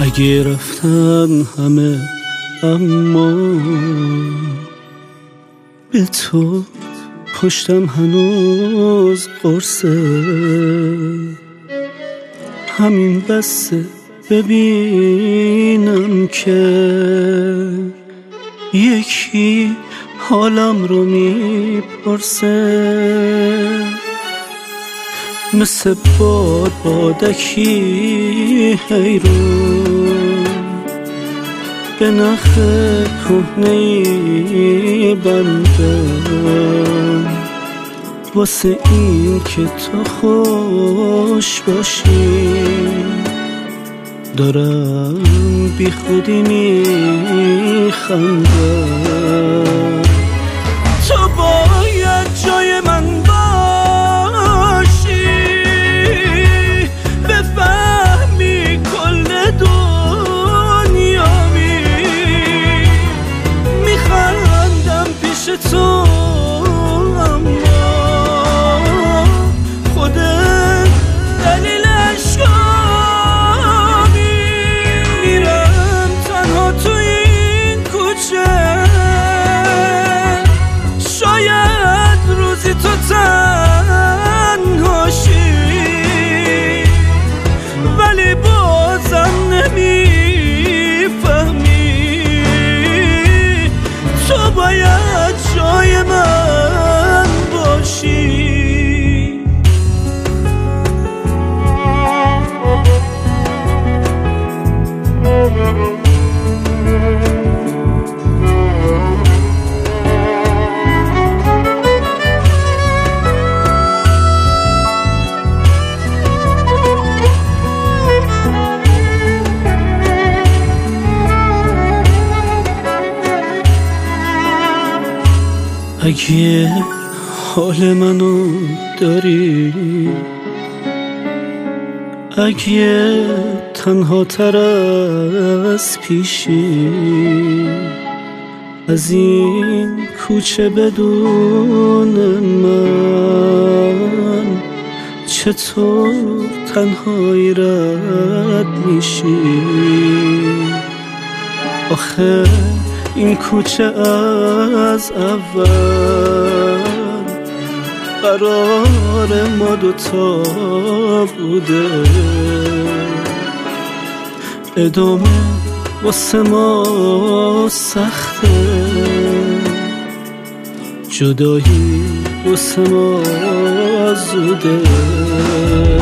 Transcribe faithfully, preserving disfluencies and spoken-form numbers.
اگه رفتن همه اما به تو پشتم هنوز قرصه، همین بسه ببینم که یکی حالم رو میپرسه. مثل باد بادکی حیرون به نخ کهنه‌ای بندم، واسه این که تو خوش باشی دارم بی خودی میخندم. تو باید جای من باشی، بفهمی کل دنیامی، میخندم پیش تو اما خودت دلیل اشکامی. میرم تنها تو این کوچه، شاید روزی تو تنهاشی، ولی بازم نمیفهمی تو باید جای من باشی. اگه حال منو داری، اگه تنها تر از پیشی، از این کوچه بدون من چطور تنهایی رد میشی؟ آخه این کوچه از اول قرار ما دوتا بوده، ادامه واسه ما سخته، جدایی واسه ما زوده.